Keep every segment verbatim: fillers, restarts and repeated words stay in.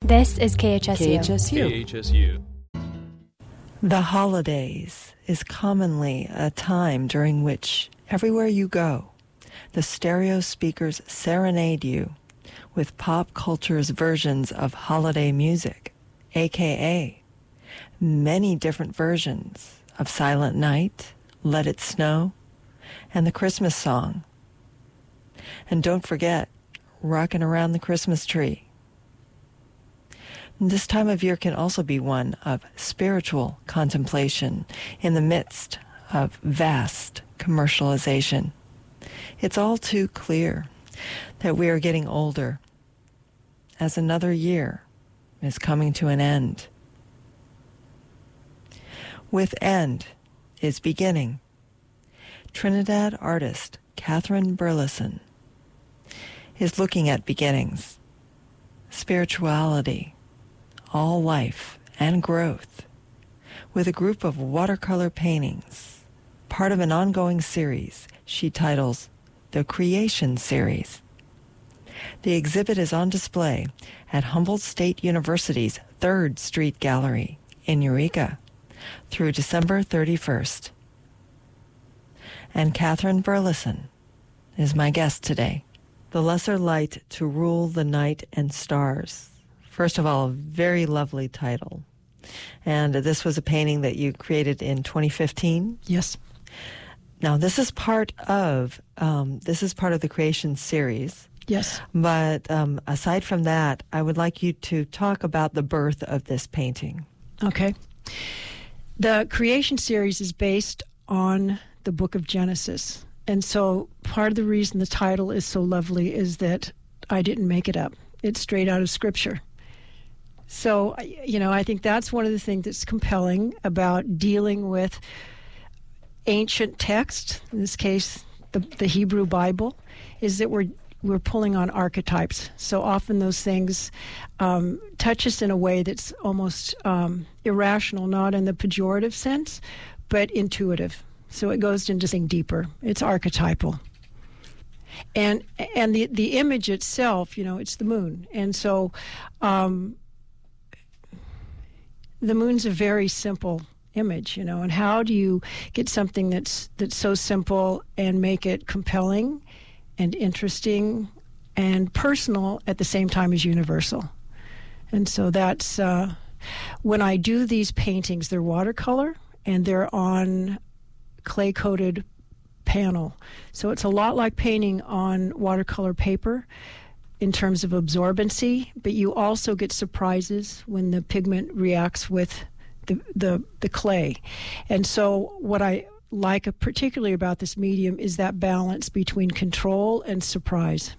This is K H S U. K H S U. K H S U. The holidays is commonly a time during which, everywhere you go, the stereo speakers serenade you with pop culture's versions of holiday music, aka many different versions of Silent Night, Let It Snow, and the Christmas song. And don't forget, Rockin' Around the Christmas Tree. This time of year can also be one of spiritual contemplation in the midst of vast commercialization. It's all too clear that we are getting older as another year is coming to an end. With end is beginning. Trinidad artist Catherine Burleson is looking at beginnings, spirituality, all life and growth, with a group of watercolor paintings, part of an ongoing series she titles the Creation Series. The exhibit is on display at Humboldt State University's Third Street Gallery in Eureka through December thirty-first. And Catherine Burleson is my guest today. The Lesser Light to Rule the Night and Stars. First of all, a very lovely title. And this was a painting that you created in twenty fifteen? Yes. Now, this is part of um, this is part of the Creation Series. Yes. But um, aside from that, I would like you to talk about the birth of this painting. Okay. The Creation Series is based on the book of Genesis. And so part of the reason the title is so lovely is that I didn't make it up. It's straight out of Scripture. So, you know, I think that's one of the things that's compelling about dealing with ancient text, in this case, the, the Hebrew Bible, is that we're we're pulling on archetypes. So often those things um, touch us in a way that's almost um, irrational, not in the pejorative sense, but intuitive. So it goes into something deeper. It's archetypal. And and the, the image itself, you know, it's the moon. And so um, the moon's a very simple image, you know, and how do you get something that's that's so simple and make it compelling and interesting and personal at the same time as universal? And so that's, uh, when I do these paintings, they're watercolor and they're on clay-coated panel. So it's a lot like painting on watercolor paper in terms of absorbency, but you also get surprises when the pigment reacts with the, the, the clay. And so what I like particularly about this medium is that balance between control and surprise.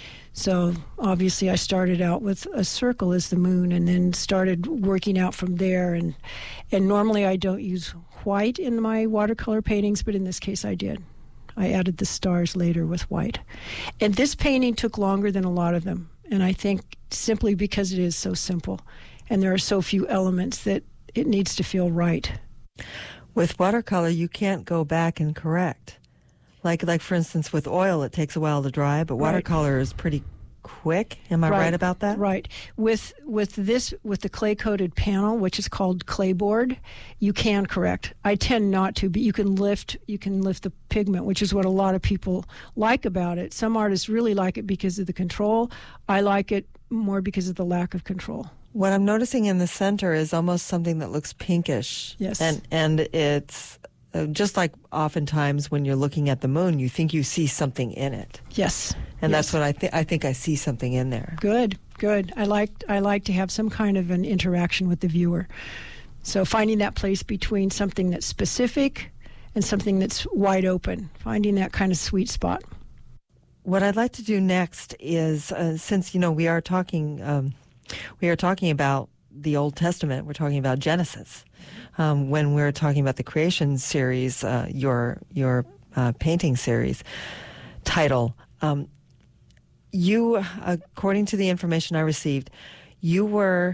So obviously I started out with a circle as the moon and then started working out from there. And and normally I don't use white in my watercolor paintings, but in this case I did. I added the stars later with white. And this painting took longer than a lot of them. And I think simply because it is so simple and there are so few elements that it needs to feel right. With watercolor, you can't go back and correct. Like, like for instance, with oil, it takes a while to dry, but watercolor right. is pretty quick. Am I right. right about that? Right. With with this, with the clay-coated panel, which is called clayboard, you can correct. I tend not to, but you can lift you can lift the pigment, which is what a lot of people like about it. Some artists really like it because of the control. I like it more because of the lack of control. What I'm noticing in the center is almost something that looks pinkish. Yes. And and it's uh, just like oftentimes when you're looking at the moon, you think you see something in it. Yes. And yes. that's what I think. I think I see something in there. Good, good. I like I like to have some kind of an interaction with the viewer. So finding that place between something that's specific and something that's wide open, finding that kind of sweet spot. What I'd like to do next is, uh, since, you know, we are talking... Um, We are talking about the Old Testament. We're talking about Genesis. Um, when we're talking about the Creation Series, uh, your your uh, painting series title, um, you, according to the information I received, you were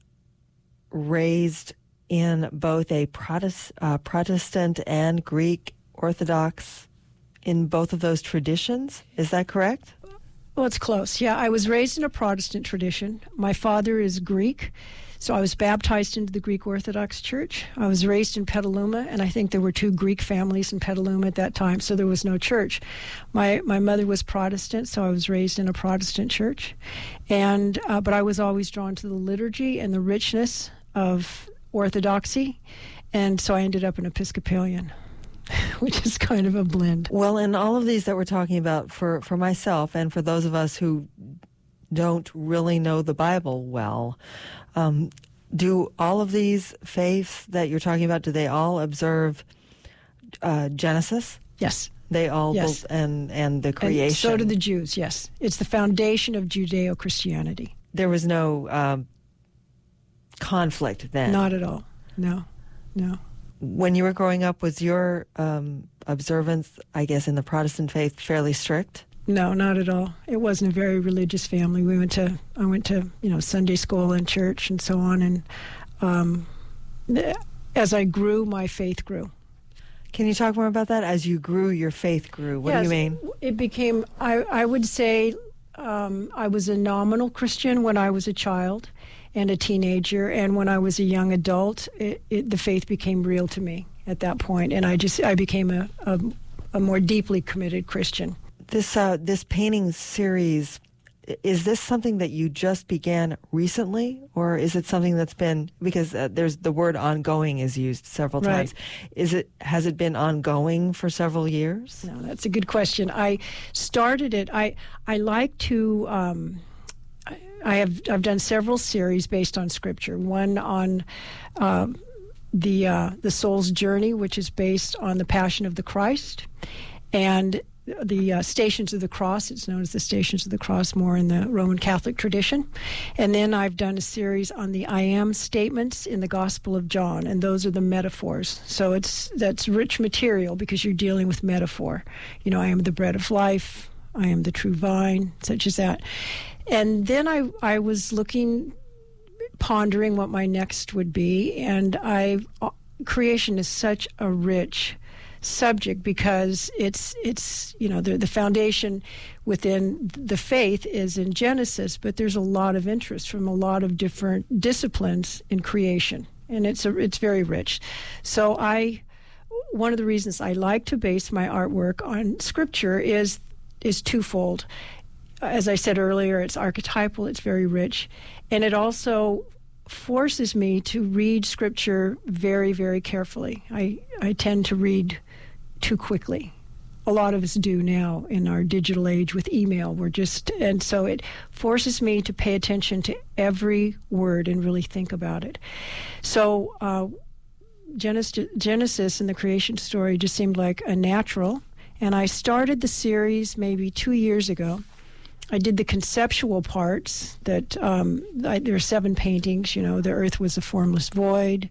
raised in both a Protest, uh, Protestant and Greek Orthodox, in both of those traditions. Is that correct? Well, it's close. Yeah, I was raised in a Protestant tradition. My father is Greek, so I was baptized into the Greek Orthodox Church. I was raised in Petaluma, and I think there were two Greek families in Petaluma at that time, so there was no church. My my mother was Protestant, so I was raised in a Protestant church, and uh, but I was always drawn to the liturgy and the richness of Orthodoxy, and so I ended up an Episcopalian, which is kind of a blend. Well, in all of these that we're talking about, for, for myself and for those of us who don't really know the Bible well, um, do all of these faiths that you're talking about, do they all observe uh, Genesis? Yes. They all, Yes. both, and, and the creation. And so do the Jews, yes. It's the foundation of Judeo-Christianity. There was no um, conflict then? Not at all. No, no. When you were growing up, was your um, observance, I guess, in the Protestant faith fairly strict? No, not at all. It wasn't a very religious family. We went to, I went to, you know, Sunday school and church and so on. And um, as I grew, my faith grew. Can you talk more about that? As you grew, your faith grew. What yes, do you mean? It became, I, I would say, um, I was a nominal Christian when I was a child and a teenager, and when I was a young adult, it, it, the faith became real to me at that point, and I just I became a, a, a more deeply committed Christian. This uh, this painting series, is this something that you just began recently, or is it something that's been, because uh, there's the word ongoing is used several Right. times. Is it has it been ongoing for several years? No, that's a good question. I started it. I I like to. Um, I, I have I've done several series based on Scripture. One on uh, the uh, the soul's journey, which is based on the Passion of the Christ, and the uh, Stations of the Cross. It's known as the Stations of the Cross more in the Roman Catholic tradition. And then I've done a series on the I am statements in the Gospel of John, and those are the metaphors. So it's that's rich material because you're dealing with metaphor. You know, I am the bread of life, I am the true vine, such as that. And then I, I was looking, pondering what my next would be, and I creation is such a rich subject because it's it's you know the the foundation within the faith is in Genesis, but there's a lot of interest from a lot of different disciplines in creation, and it's a it's very rich. So I one of the reasons I like to base my artwork on Scripture is is twofold. As I said earlier, it's archetypal, it's very rich, and it also forces me to read Scripture very, very carefully. I, I tend to read too quickly. A lot of us do now in our digital age with email. We're just, and so it forces me to pay attention to every word and really think about it. So uh, Genesis, Genesis and the creation story just seemed like a natural, and I started the series maybe two years ago. I did the conceptual parts that um, I, there are seven paintings. You know, the earth was a formless void,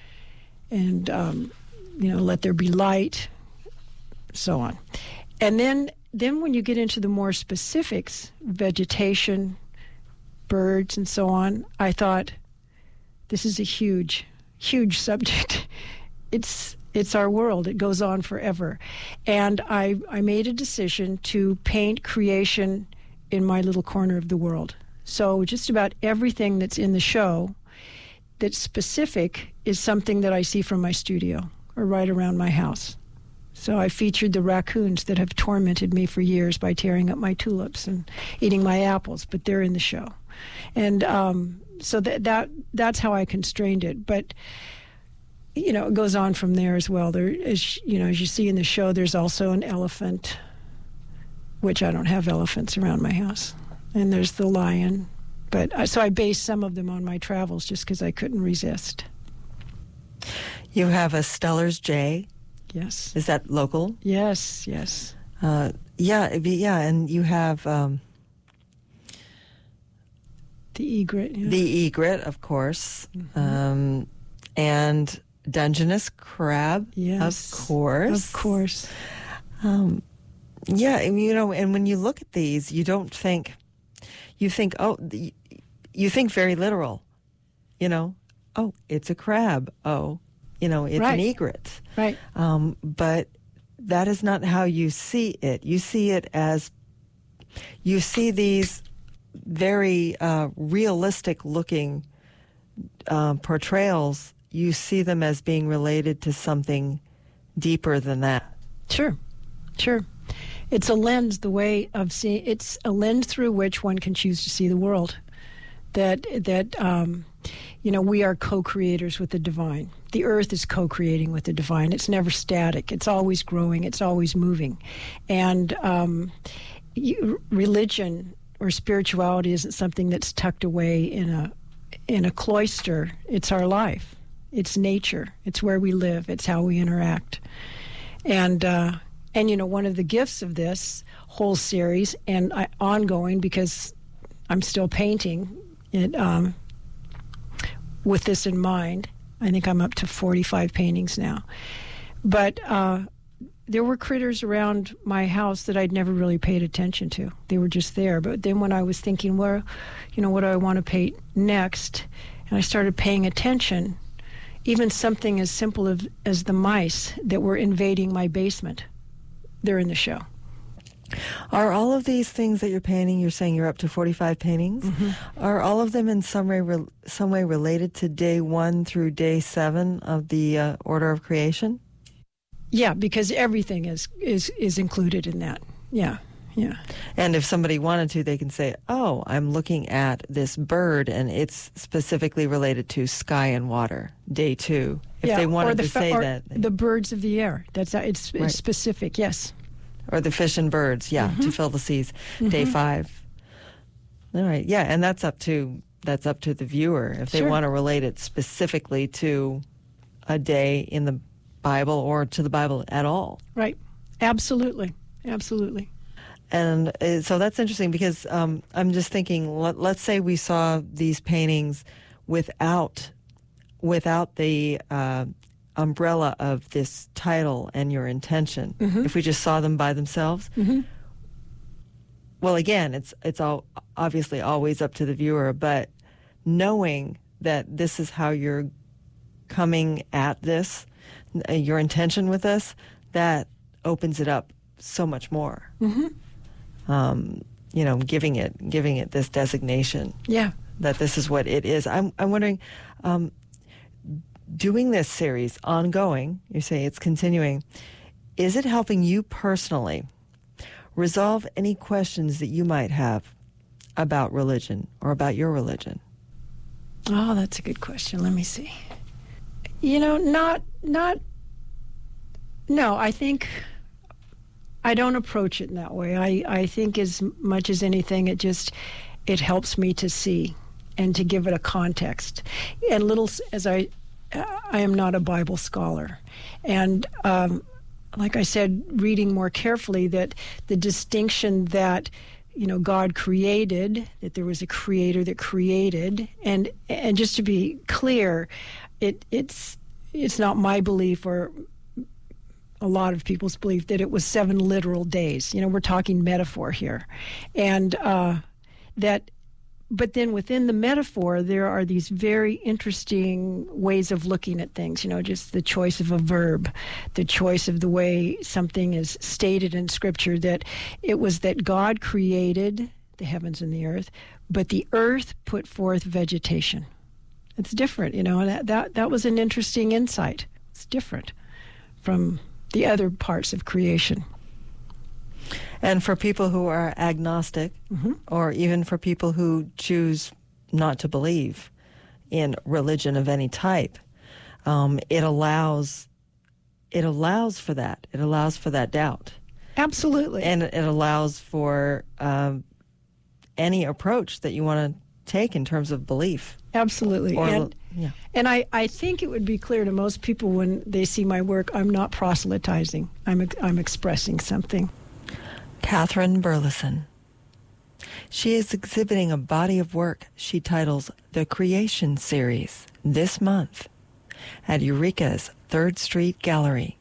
and um, you know, let there be light, so on. And then, then when you get into the more specifics, vegetation, birds, and so on, I thought, this is a huge, huge subject. It's it's our world. It goes on forever, and I I made a decision to paint creation in my little corner of the world. So just about everything that's in the show that's specific is something that I see from my studio or right around my house. So I featured the raccoons that have tormented me for years by tearing up my tulips and eating my apples, but they're in the show. And um, so that, that that's how I constrained it. But you know, it goes on from there as well. There is, you know, as you see in the show, there's also an elephant, which I don't have elephants around my house. And there's the lion. But uh, so I based some of them on my travels just because I couldn't resist. You have a Steller's Jay. Yes. Is that local? Yes, yes. Uh, yeah, it'd be, yeah, and you have um, the egret. Yeah. the egret, of course, mm-hmm. um, and Dungeness crab, yes, of course. Of course. Um, Yeah, and, you know, and when you look at these, you don't think, you think, oh, the, you think very literal, you know, oh, it's a crab, oh, you know, it's right. an egret. Right. Um, but that is not how you see it. You see it as You see these very uh, realistic-looking uh, portrayals. You see them as being related to something deeper than that. Sure, sure. It's a lens, the way of seeing. It's a lens through which one can choose to see the world. That that um, you know, we are co-creators with the divine. The earth is co-creating with the divine. It's never static. It's always growing. It's always moving. And um, you, religion or spirituality isn't something that's tucked away in a in a cloister. It's our life. It's nature. It's where we live. It's how we interact. And uh, and you know, one of the gifts of this whole series and I, ongoing, because I'm still painting it um, with this in mind. I think I'm up to forty-five paintings now. But uh, there were critters around my house that I'd never really paid attention to. They were just there. But then when I was thinking, well, you know, what do I want to paint next? And I started paying attention. Even something as simple as, as the mice that were invading my basement. They're in the show. Are all of these things that you're painting, you're saying you're up to forty-five paintings, mm-hmm. are all of them in some way, re- some way related to day one through day seven of the uh, order of creation? Yeah, because everything is, is, is included in that. Yeah, yeah. And if somebody wanted to, they can say, oh, I'm looking at this bird and it's specifically related to sky and water, day two. If yeah, they wanted the to fa- say or that. The birds of the air. That's it's, right. it's specific, yes. Or the fish and birds, yeah, mm-hmm. to fill the seas, mm-hmm. day five. All right, yeah, and that's up to that's up to the viewer if they sure. want to relate it specifically to a day in the Bible or to the Bible at all. Right, absolutely, absolutely. And uh, so that's interesting because um, I'm just thinking, let, let's say we saw these paintings without without the uh, umbrella of this title and your intention. Mm-hmm. If we just saw them by themselves, mm-hmm. well, again, it's it's all obviously always up to the viewer, but knowing that this is how you're coming at this, uh, your intention with this, that opens it up so much more. Mm-hmm. Um, you know, giving it giving it this designation. Yeah, that this is what it is. I'm I'm wondering. Um, Doing this series ongoing, you say it's continuing, is it helping you personally resolve any questions that you might have about religion or about your religion? Oh, that's a good question. Let me see. You know, not, not, no, I think I don't approach it in that way. I, I think as much as anything, it just, it helps me to see and to give it a context. And little, as I, I am not a Bible scholar. And um, like I said, reading more carefully, that the distinction that, you know, God created, that there was a creator that created, and and just to be clear, it it's it's not my belief or a lot of people's belief that it was seven literal days. You know, we're talking metaphor here. And uh, that But then within the metaphor, there are these very interesting ways of looking at things, you know, just the choice of a verb, the choice of the way something is stated in Scripture, that it was that God created the heavens and the earth, but the earth put forth vegetation. It's different, you know, and that, that, that was an interesting insight. It's different from the other parts of creation. And for people who are agnostic, mm-hmm. or even for people who choose not to believe in religion of any type, um, it allows it allows for that. It allows for that doubt. Absolutely. And it allows for um, any approach that you want to take in terms of belief. Absolutely. Or, and yeah. and I, I think it would be clear to most people when they see my work, I'm not proselytizing. I'm I'm expressing something. Catherine Burleson. She is exhibiting a body of work she titles The Creation Series this month at Eureka's Third Street Gallery.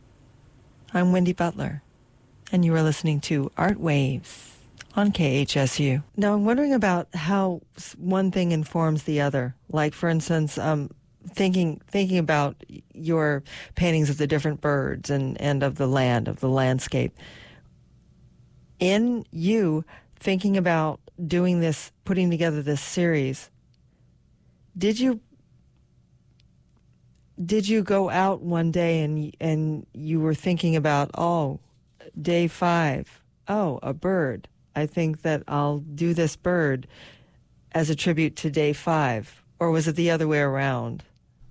I'm Wendy Butler, and you are listening to Art Waves on K H S U. Now, I'm wondering about how one thing informs the other. Like, for instance, um, thinking thinking about your paintings of the different birds and, and of the land, of the landscape. in you thinking about doing this, putting together this series, did you did you go out one day and and you were thinking about, oh, day five, oh, a bird. I think that I'll do this bird as a tribute to day five, or was it the other way around?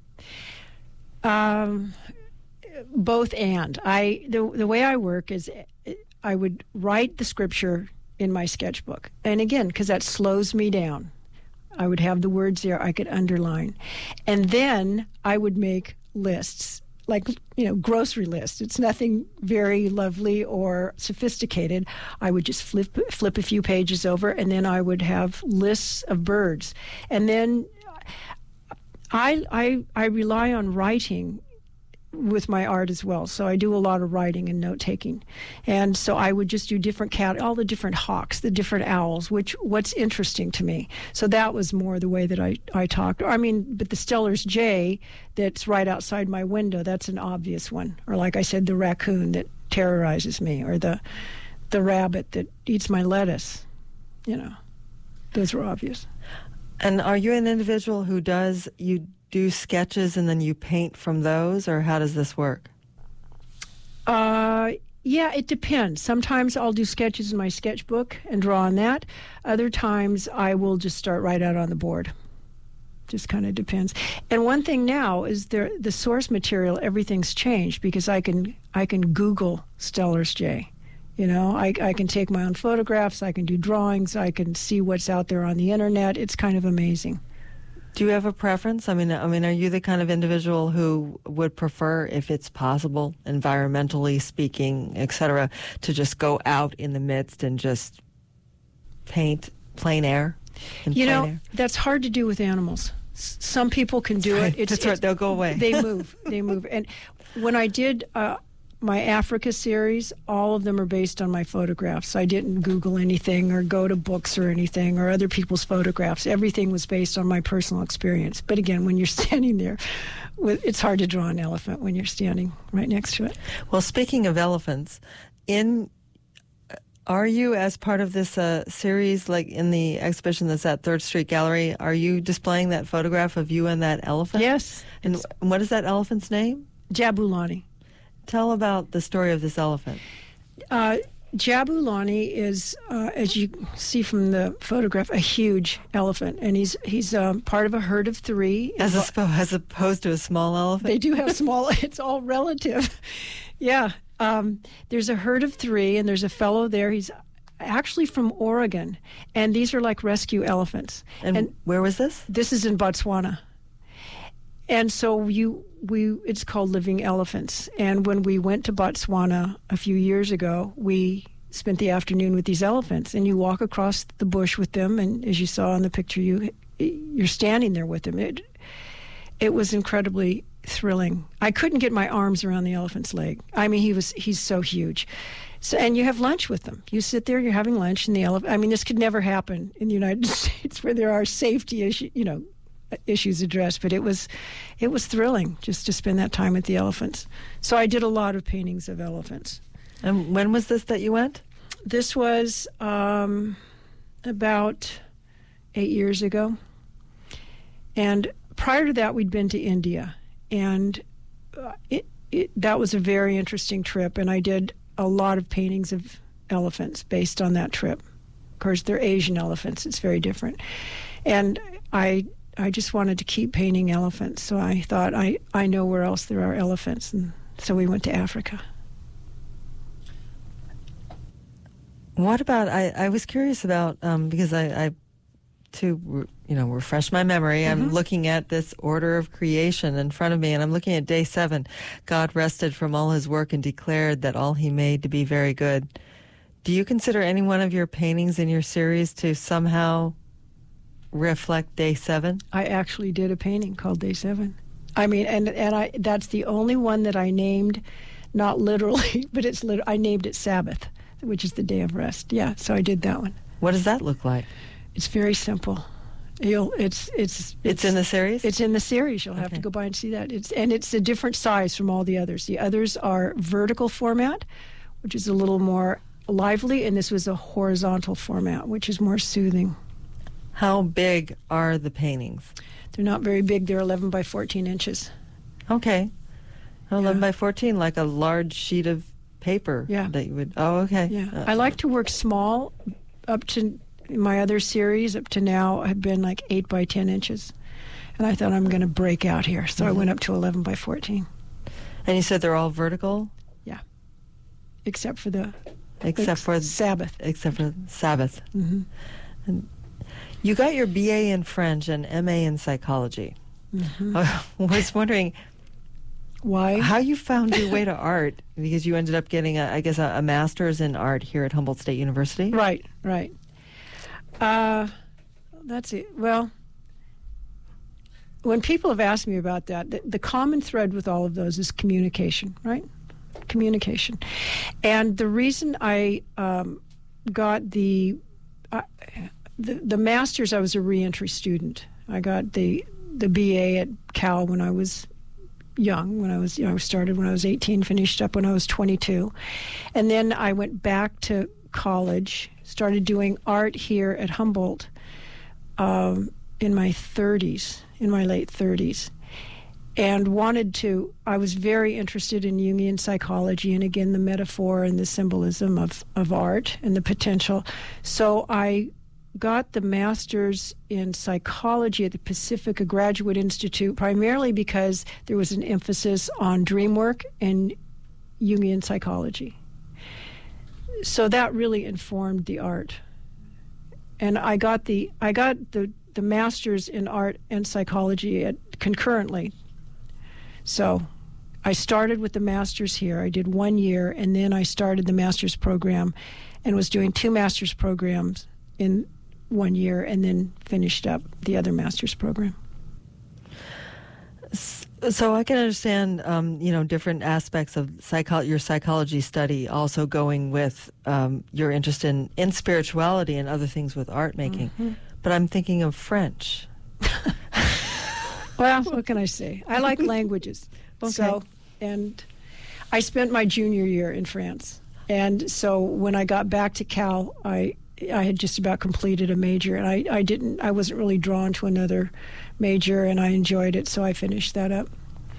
Um, both and. I the the way I work is I would write the scripture in my sketchbook, and again, because that slows me down, I would have the words there I could underline, and then I would make lists, like, you know, grocery lists. It's nothing very lovely or sophisticated. I would just flip flip a few pages over, and then I would have lists of birds, and then I I I rely on writing with my art as well. So I do a lot of writing and note taking. And so I would just do different cat, all the different hawks, the different owls, which what's interesting to me. So that was more the way that I, I talked. I mean, but the Steller's jay that's right outside my window, that's an obvious one. Or like I said, the raccoon that terrorizes me, or the the rabbit that eats my lettuce. You know, those were obvious. And are you an individual who does, you do sketches and then you paint from those, or how does this work? Uh, yeah, it depends. Sometimes I'll do sketches in my sketchbook and draw on that. Other times I will just start right out on the board. Just kind of depends. And one thing now is there, the source material, everything's changed because I can I can Google Steller's jay. You know, I, I can take my own photographs, I can do drawings, I can see what's out there on the internet. It's kind of amazing. Do you have a preference? I mean, I mean, are you the kind of individual who would prefer, if it's possible, environmentally speaking, et cetera, to just go out in the midst and just paint plein air? You know, air? That's hard to do with animals. S- some people can do it. It's, That's right. They'll go away. They move. They move. And when I did uh, my Africa series, all of them are based on my photographs. I didn't Google anything or go to books or anything or other people's photographs. Everything was based on my personal experience. But again, when you're standing there, it's hard to draw an elephant when you're standing right next to it. Well, speaking of elephants, in are you, as part of this uh, series, like in the exhibition that's at Third Street Gallery, are you displaying that photograph of you and that elephant? Yes. And what is that elephant's name? Jabulani. Tell about the story of this elephant. Uh, Jabulani is, uh, as you see from the photograph, a huge elephant, and he's he's um, part of a herd of three. As, a, as opposed to a small elephant? They do have small, it's all relative. Yeah. Um, there's a herd of three, and there's a fellow there. He's actually from Oregon, and these are like rescue elephants. And, and where was this? This is in Botswana. And so you, we, it's called Living Elephants. And when we went to Botswana a few years ago, we spent the afternoon with these elephants. And you walk across the bush with them, and as you saw in the picture, you you're standing there with them. It it was incredibly thrilling. I couldn't get my arms around the elephant's leg. I mean, he was he's so huge. So, and you have lunch with them. You sit there, you're having lunch, and the elephant. I mean, this could never happen in the United States, where there are safety issues, you know, issues addressed, but it was it was thrilling just to spend that time with the elephants. So I did a lot of paintings of elephants. And when was this that you went? This was um, about eight years ago. And prior to that, we'd been to India. And uh, it, it, that was a very interesting trip. And I did a lot of paintings of elephants based on that trip. Of course, they're Asian elephants. It's very different. And I I just wanted to keep painting elephants, so I thought, I, I know where else there are elephants, and so we went to Africa. What about, I, I was curious about, um, because I, I, to, you know, refresh my memory, mm-hmm. I'm looking at this order of creation in front of me, and I'm looking at day seven. God rested from all his work and declared that all he made to be very good. Do you consider any one of your paintings in your series to somehow reflect day seven? I actually did a painting called Day Seven. I mean, and and I that's the only one that I named, not literally, but it's lit- I named it Sabbath, which is the day of rest. Yeah, so I did that one. What does that look like? It's very simple. You'll it's it's it's, it's in the series. It's in the series. You'll have okay. to go by and see that. It's and it's a different size from all the others. The others are vertical format, which is a little more lively, and this was a horizontal format, which is more soothing. How big are the paintings? They're not very big. They're eleven by fourteen inches. Okay. eleven Yeah. by fourteen, like a large sheet of paper. Yeah. That you would, oh, okay. Yeah. Uh, I like to work small. Up to my other series, up to now, have been like eight by ten inches. And I thought I'm going to break out here. So mm-hmm. I went up to eleven by fourteen. And you said they're all vertical? Yeah. Except for the Except ex- for Sabbath. Except for Sabbath. Mm-hmm. And you got your B A in French and M A in psychology. Mm-hmm. I was wondering why how you found your way to art, because you ended up getting, a, I guess, a, a master's in art here at Humboldt State University. Right, right. Uh, that's it. Well, when people have asked me about that, the, the common thread with all of those is communication, right? Communication. And the reason I um, got the, uh, the the master's, I was a reentry student. I got the the B A at Cal when I was young, when I was, you know, I started when I was eighteen, finished up when I was twenty-two. And then I went back to college, started doing art here at Humboldt um, in my thirties, in my late thirties. And wanted to, I was very interested in Jungian psychology and again the metaphor and the symbolism of, of art and the potential. So I got the master's in psychology at the Pacifica Graduate Institute, primarily because there was an emphasis on dream work and Jungian psychology. So that really informed the art. And I got the I got the, the master's in art and psychology at, concurrently. So I started with the master's here. I did one year, and then I started the master's program and was doing two master's programs in one year, and then finished up the other master's program. So I can understand, um, you know, different aspects of psycho- your psychology study also going with um, your interest in, in spirituality and other things with art making. Mm-hmm. But I'm thinking of French. Well, what can I say? I like languages. Okay. So, and I spent my junior year in France. And so when I got back to Cal, I I had just about completed a major, and I, I didn't I wasn't really drawn to another major, and I enjoyed it, so I finished that up.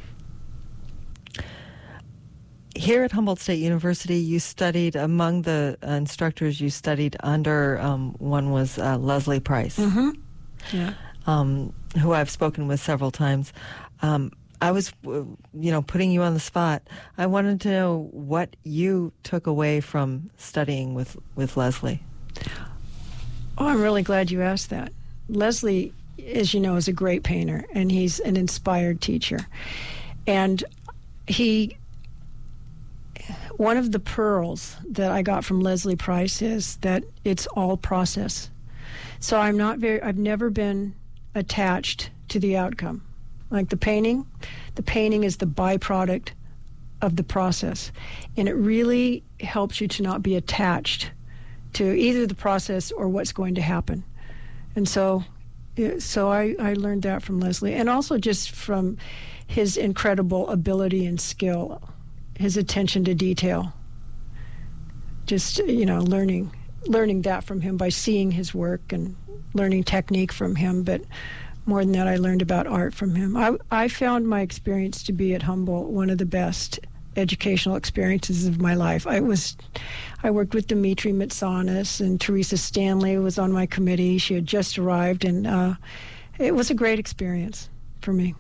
Here at Humboldt State University, you studied, among the uh, instructors you studied under, um, one was uh, Leslie Price, Mm-hmm. Yeah. um, who I've spoken with several times. Um, I was, uh, you know, putting you on the spot. I wanted to know what you took away from studying with, with Leslie. Oh, I'm really glad you asked that. Leslie, as you know, is a great painter, and he's an inspired teacher. And he, one of the pearls that I got from Leslie Price is that it's all process. So I'm not very, I've never been attached to the outcome. Like the painting, the painting is the byproduct of the process. And it really helps you to not be attached to either the process or what's going to happen. And so so I, I learned that from Leslie, and also just from his incredible ability and skill, his attention to detail. Just, you know, learning learning that from him by seeing his work and learning technique from him. But more than that, I learned about art from him. I, I found my experience to be at Humboldt one of the best educational experiences of my life. I was, I worked with Dimitri Mitsanis, and Teresa Stanley was on my committee. She had just arrived, and uh, it was a great experience for me.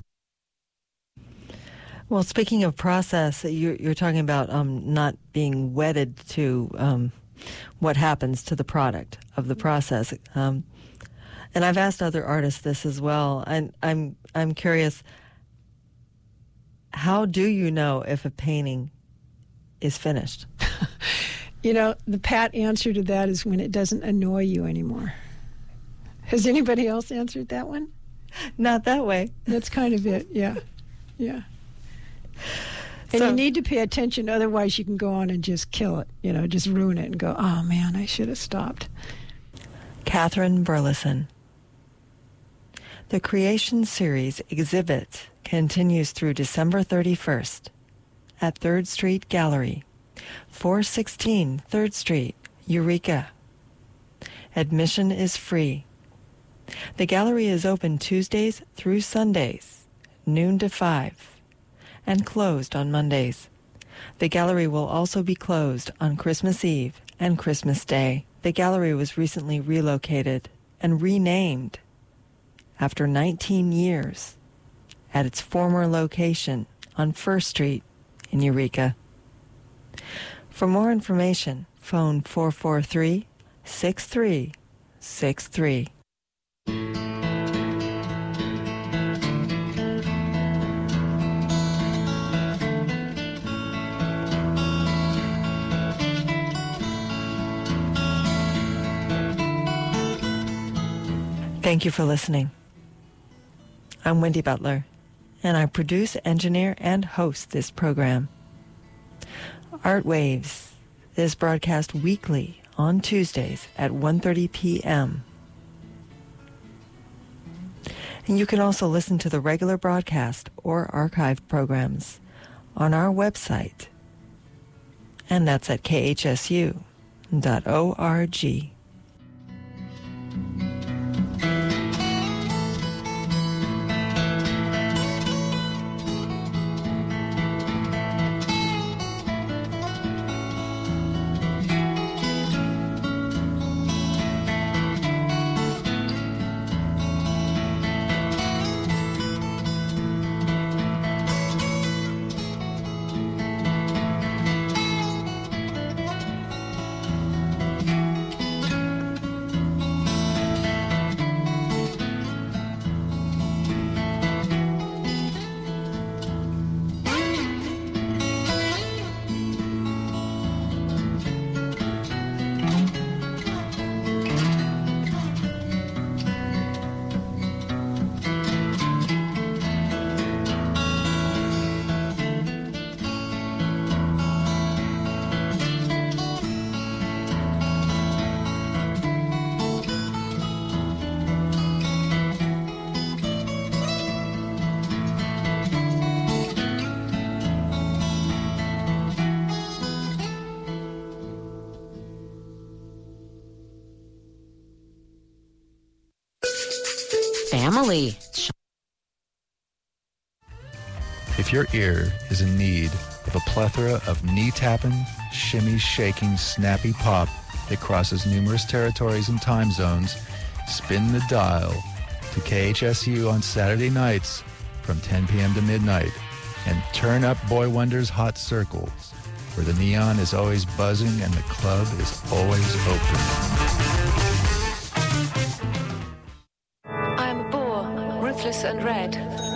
Well, speaking of process, you're, you're talking about um, not being wedded to um, what happens to the product of the process. Um, and I've asked other artists this as well, and I'm I'm curious. How do you know if a painting is finished? You know, the pat answer to that is when it doesn't annoy you anymore. Has anybody else answered that one? Not that way. That's kind of it, yeah. Yeah. And So, you need to pay attention, otherwise you can go on and just kill it, you know, just ruin it and go, oh man, I should have stopped. Catherine Burleson. The Creation Series exhibit continues through December thirty-first at Third Street Gallery four sixteen third Street, Eureka. Admission is free. The gallery is open Tuesdays through Sundays, noon to five, and closed on Mondays. The gallery will also be closed on Christmas Eve and Christmas Day. The gallery was recently relocated and renamed after nineteen years at its former location on First Street in Eureka. For more information, phone four four three, six three six three. Thank you for listening. I'm Wendy Butler, and I produce, engineer, and host this program. Art Waves is broadcast weekly on Tuesdays at one thirty p.m. And you can also listen to the regular broadcast or archived programs on our website, and that's at k h s u dot org. Family. If your ear is in need of a plethora of knee-tapping, shimmy-shaking, snappy pop that crosses numerous territories and time zones, spin the dial to K H S U on Saturday nights from ten p.m. to midnight and turn up Boy Wonder's Hot Circles, where the neon is always buzzing and the club is always open. Ruthless and red.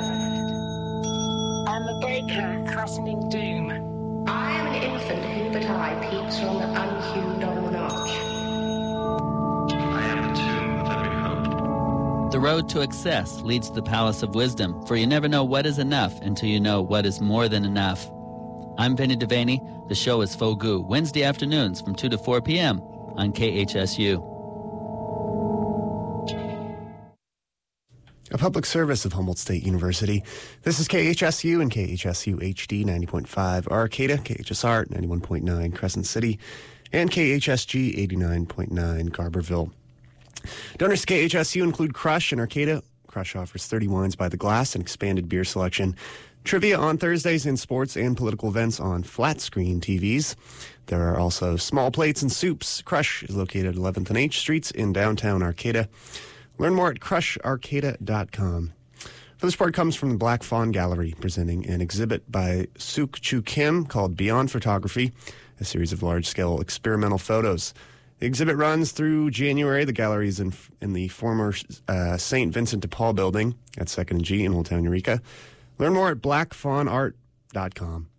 I'm a baker threatening doom. I am an infant who but I peeps from the unhewn on the notch. I am the tomb of every hope. The road to excess leads to the palace of wisdom, for you never know what is enough until you know what is more than enough. I'm Vinny Devaney. The show is Fogu, Wednesday afternoons from two to four p.m. on K H S U. A public service of Humboldt State University. This is K H S U and K H S U H D ninety point five Arcata, K H S R ninety-one point nine Crescent City, and K H S G eighty-nine point nine Garberville. Donors to K H S U include Crush and Arcata. Crush offers thirty wines by the glass and expanded beer selection. Trivia on Thursdays in sports and political events on flat screen T Vs. There are also small plates and soups. Crush is located at eleventh and H Streets in downtown Arcata. Learn more at crush arcata dot com. For this part comes from the Black Fawn Gallery, presenting an exhibit by Suk Chu Kim called Beyond Photography, a series of large-scale experimental photos. The exhibit runs through January. The gallery is in, in the former uh, Saint Vincent de Paul building at second and G in Old Town Eureka. Learn more at black fawn art dot com.